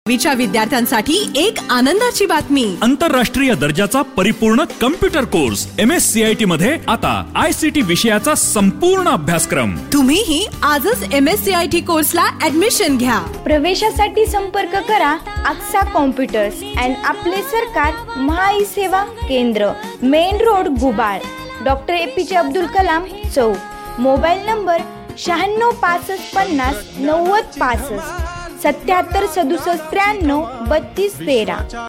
विच्या विद्यार्थ्यांसाठी एक आनंदाची बातमी. आंतरराष्ट्रीय दर्जाचा परिपूर्ण कम्प्युटर कोर्स MSCIT मध्ये आता ICT विषयाचा संपूर्ण अभ्यासक्रम. तुम्हीही आजच MSCIT कोर्सला ऍडमिशन घ्या. प्रवेशासाठी संपर्क करा आक्सा कॉम्प्युटर्स अँड आपले सरकार महाई सेवा केंद्र, मेन रोड, घुबाळ, डॉक्टर APJ अब्दुल कलाम चौक. Mobile number 96 65 50 90 65, 77 67 93 32 13.